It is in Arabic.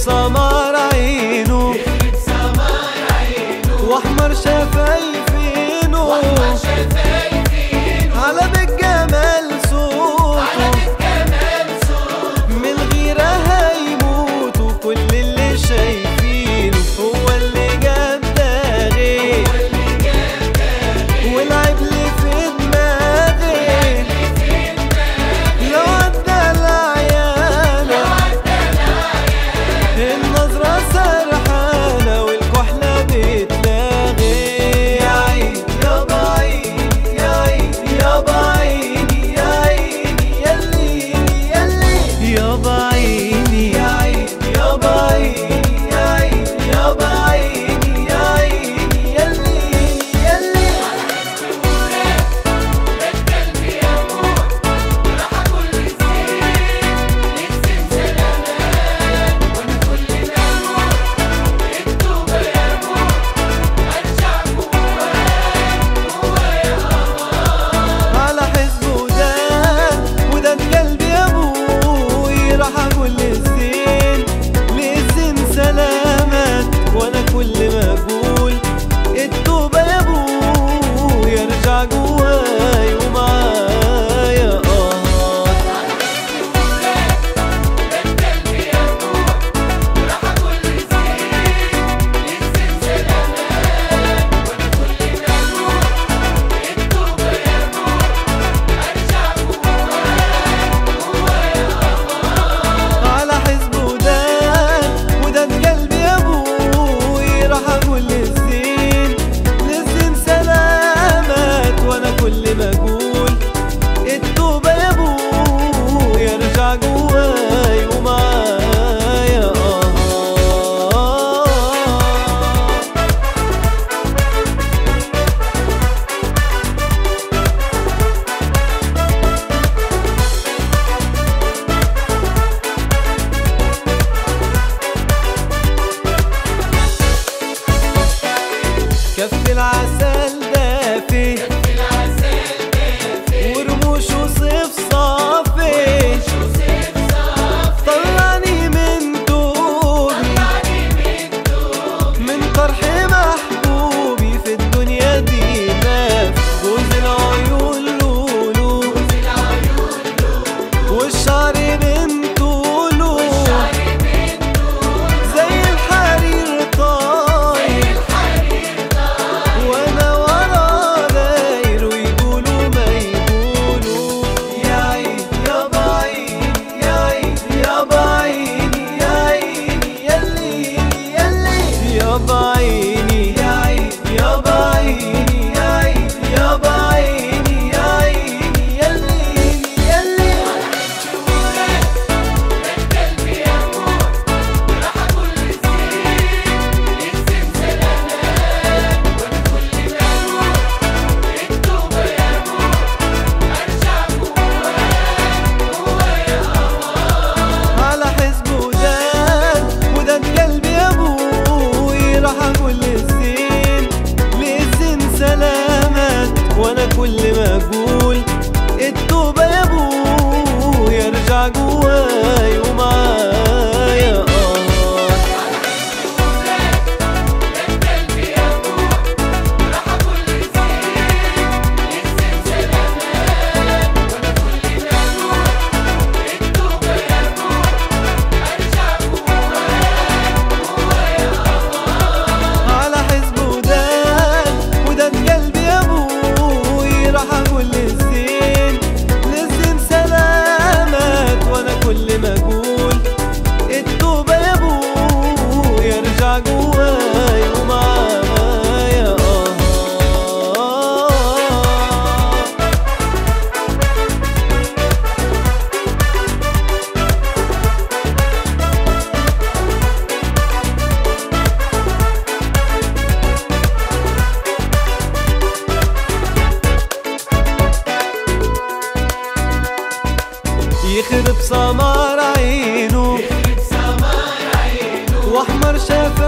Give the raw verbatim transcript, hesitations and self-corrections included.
سمر عينه واحمر شفايفينه على بالجمال صوته من الغيرة هيموتوا كل اللي شايفينه. هو اللي جاب ده غير والعيب اللي في دماغي لو عدى العيانة النظرة سرحانة والكحلة بتلاغي. يا عيني يابا عيني يا عيني يابا عيني يا عيني ياللي ياللي يابا عيني يا عيني يابا عيني يا عيني يابا عيني يا عيني ياللي ياللي. على حزبه ده وده قلبي يا ابوي راح اقول للزين للزين سلامات وانا كل ما اقول التوبه يا ابوي يرجع جواي ومعايا اه. على حزبه ده وده قلبي يا ابوي راح اقول للزين للزين سلامات وانا كل ما اقول التوبه يا ابوي يرجع جواي ومعايا اه. كف العسل دافي ورموشه صيف صافي طلعني من دوبي من طرح محبوبي في الدنيا دي ما في جوز العيون لولو والشعر من طوله زي الحرير طاير وانا ورا داير ويقولوا ما يقولوا. يا عيني يابا عيني يا عيني يابا عيني يا عيني ياللي ياللي يابا عيني يا عيني يابا عيني يا عيني يابا عيني يا عيني ياللي ياللي. على حزبه ده وده قلبي يا ابوي راح اقول للزين للزين سلامات وانا كل ما اقول التوبه يا ابوي يرجع جواي ومعايا اه. على حزبه ده وده قلبي يا ابوي راح اقول للزين للزين سلامات وانا كل ما اقول التوبه يا ابوي يرجع جواي ومعايا اه. يخرب سمر عينه واحمر شفايفه